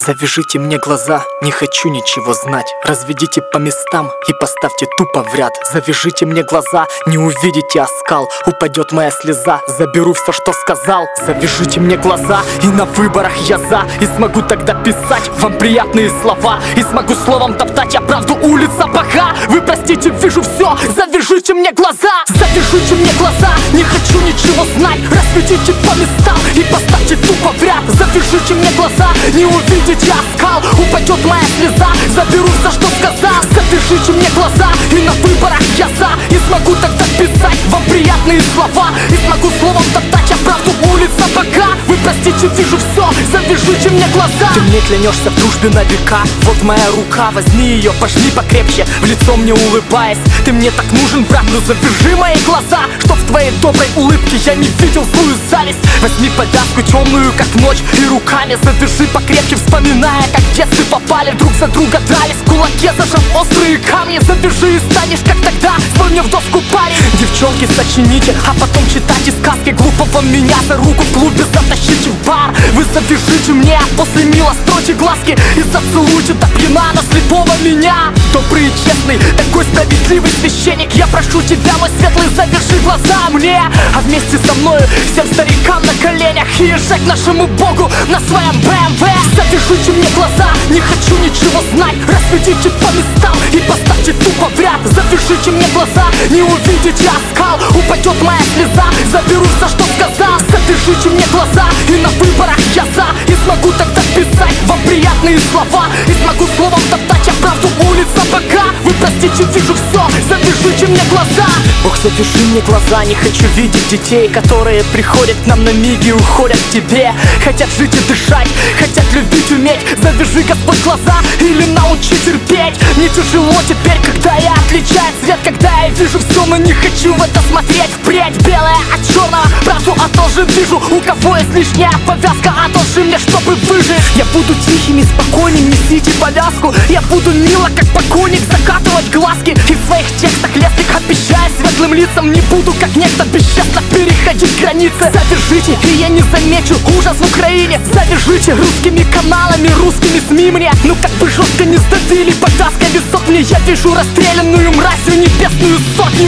Завяжите мне глаза, не хочу ничего знать. Разведите по местам и поставьте тупо в ряд. Завяжите мне глаза, не увидите оскал. Упадет моя слеза, заберу все, что сказал. Завяжите мне глаза, и на выборах я за. И смогу тогда писать вам приятные слова. И смогу словом топтать я правду улица бога. Вы простите, вижу все, завяжите мне глаза. Завяжите мне глаза, не хочу ничего знать. Разведите по местам и поставьте тупо в ряд. Завяжите мне глаза, не увидите оскал. Упадет моя слеза, заберу все, что сказал. Завяжите мне глаза, и на выборах я за. И смогу тогда писать вам приятные слова. И смогу словом топтать я правду улица бога. Вы простите, вижу все, завяжите мне глаза. Ты мне клянешься в дружбе на века. Вот моя рука, возьми ее, пожми покрепче, в лицо мне улыбаясь. Ты мне так нужен, брат, ну завяжи мои глаза, чтоб в твоей доброй улыбке я не видел злую зависть. Возьми повязку темную, как ночь, и руками завяжи покрепче, вспоминая, как в детстве попали, друг за друга дрались, в кулаке зажав острые камни. Завяжи и станешь, как тогда, свой мне в доску парень. Девчонки, сочините, а потом читайте сказки глупого меня. За руку в клубе затащите в бар. Вы завяжите мне, а после мило стройте глазки и зацелуйте до пьяна на слепого меня. Добрый и честный, такой справедливый священник, я прошу тебя, мой светлый, завяжи глаза мне. А вместе со мною всем старикам на коленях и езжай к нашему Богу на своем БМВ. Завяжите мне глаза, не хочу ничего знать. Разведите по местам и поставьте тупо в ряд. Завяжите мне глаза, не увидите оскал. Упадет моя слеза, заберу все, что сказал. Завяжите мне глаза, и на выборах я за. И смогу тогда писать вам приятные слова. И смогу словом топтать я правду улица бога. Вы простите, вижу все, завяжите мне глаза. Бог, завяжи мне глаза, не хочу видеть детей, которые приходят к нам на миг и уходят к тебе. Хотят жить и дышать, хотят любить, уметь. Завяжи, Господь, глаза или научи терпеть. Мне тяжело теперь, когда я отличаю цвет, когда я вижу все, но не хочу в это смотреть. Впредь белое от черного, правду я тоже вижу. У кого есть лишняя повязка, одолжи мне, чтобы выжить. Я буду тихим и спокойным, несите повязку. Я буду мило, как покойник, закатывать глазки. И в своих текстах лесных обещаю светлым лицам не буду, как некто бесчестно переходить границы. Завяжите, и я не замечу ужас в Украине. Завяжите русскими каналами, русскими СМИ мне. Ну как бы жестко не сдавили повязкой висок мне. Я вижу расстрелянную мразью небесную сотню.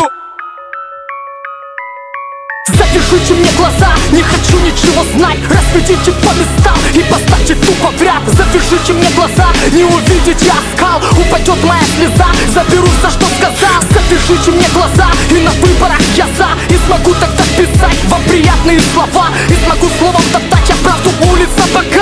Завяжите мне глаза, не хочу ничего знать. Разведите по местам и поставьте тупо в ряд. Завяжите мне глаза, не увидите оскал. Упадет моя слеза, заберу все, что сказал. Завяжите мне глаза, и на выборах я за. И смогу тогда писать вам приятные слова. И смогу словом топтать я правду улица бога.